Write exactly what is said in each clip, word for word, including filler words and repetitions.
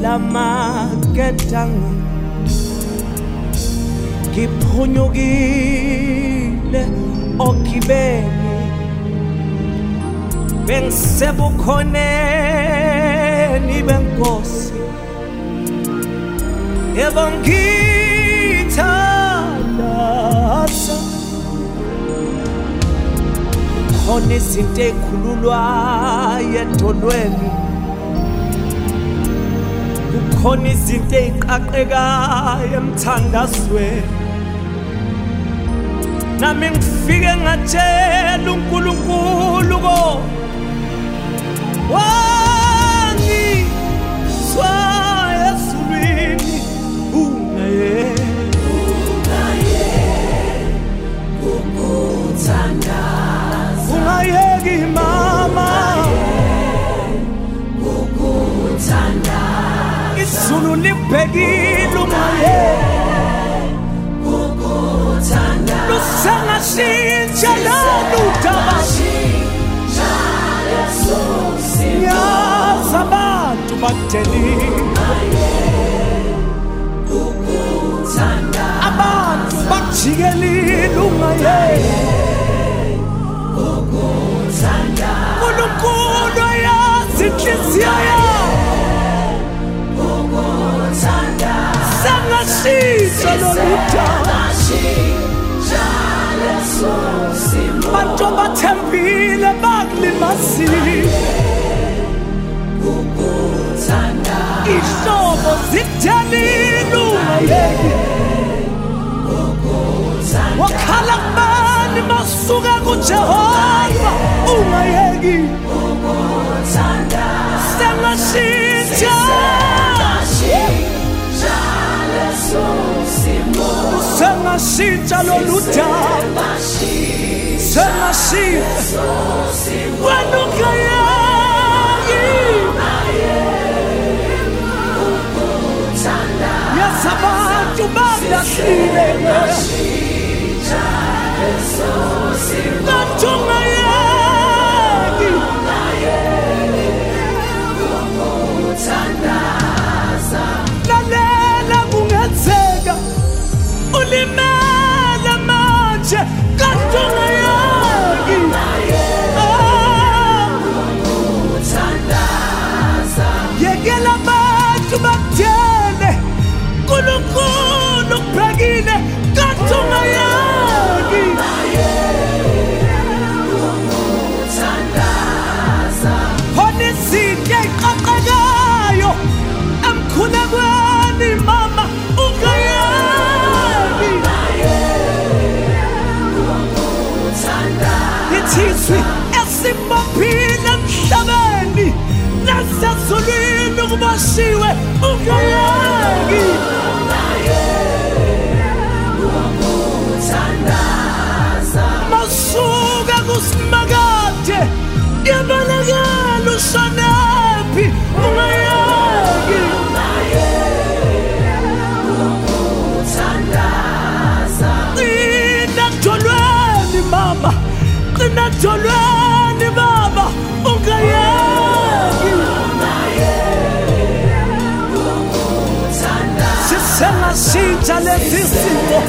magetanga ngiphunyukile okibeni bengisebukhoneni benkosi yebo ngithandaza khona izinto ey'khululwayo edolweni kukhona izinto ey'qaqekayo emthandazweni nami ngifike ngatshela uNkulunkulu ko wangizwa ezulwini unaye ukuthandaza ungayeki mama ukuthandaza izulu libhekile ungaye Lusangashintsha loludaba yazi abantu bakuthelile abantu bakujikelile ungaye uNkulunkulu yazi inhliziyo yakho sangashintsha loludaba bantu bathembile bakulimazile ihlobo zithelile ungayeki wakhala kubani masuka kuJehova ungayeki sengashintsha sengashintsha loludaba sengashintsha wena ungayeki yazi abantu balahlile bantu ungayeki lalela kungenzeka ulimele manje kanti ungayeki yekela abantu bakuthele uNkulunkulu ukubhekile kanti ungayeki khona izinto ey'qaqekayo emkhulekweni mama ungayeki ithizwi esibophile emhlabeni nasezulwini kubashiwe ungayeki masuka kusimakade yabalekela ushonephi ungayeki qina edolweni mama qina edolweni baba ungayeki sisengashintsha lezi simo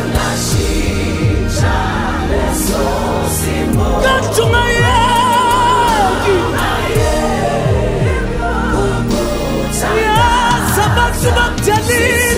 kanti ungayeki yazi abantu bakuthelile